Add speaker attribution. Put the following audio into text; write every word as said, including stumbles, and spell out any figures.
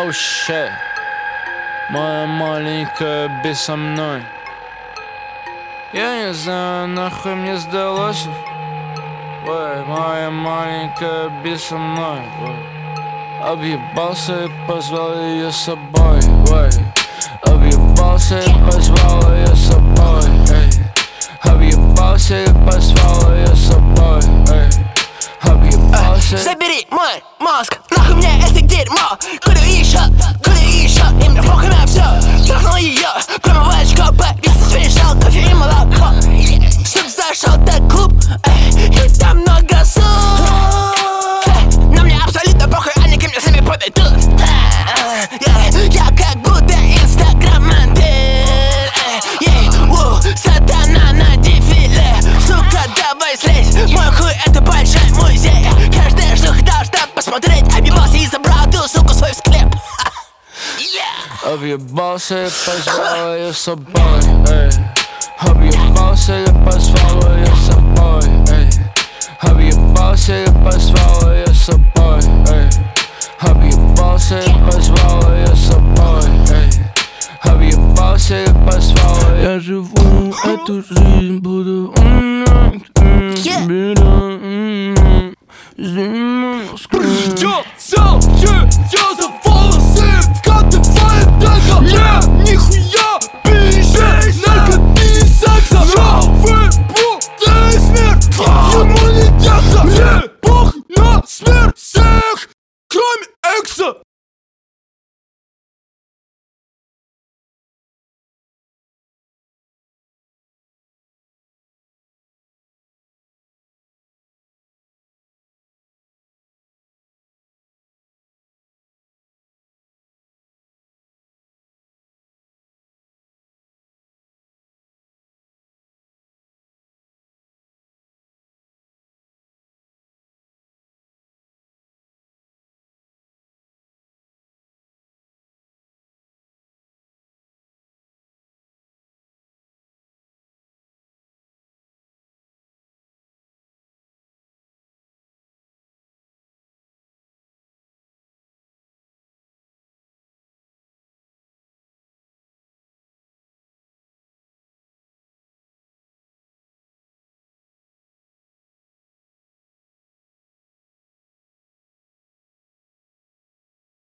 Speaker 1: Oh shit. Моя маленькая без со мной. Я не знаю, нахуй мне сдалось. Ой, моя маленькая без со мной. Ой. Объебался и позвал ее с собой. Ой. Объебался и позвал ее с собой. Эй. Объебался и позвал ее с собой. Эй. Объебался.
Speaker 2: Забери мой мозг, нахуй мне это дерьмо. Куда еще, куда еще, и мне похуй на все. Трахнул ее, промываешь копы, я смешал кофе и молоко. Сук зашел в клуб, эй, и там много сук. Но мне абсолютно похуй, они ко мне сами подойдут. Я как будто инстаграм-модель. Сатана на дефиле, сука, давай слезь. Мой хуй это большой музей. Каждая шлюха должна посмотреть. Объебался и забрал ту суку свой в склеп.
Speaker 1: Объебался и позвал ее с собой. Эй. Объебался и позвал ее с собой. Эй. Объебался и позвал ее с собой. Эй. Объебался и позвал ее с собой. Эй. Объебался и позвал. Я живу эту жизнь, буду умным.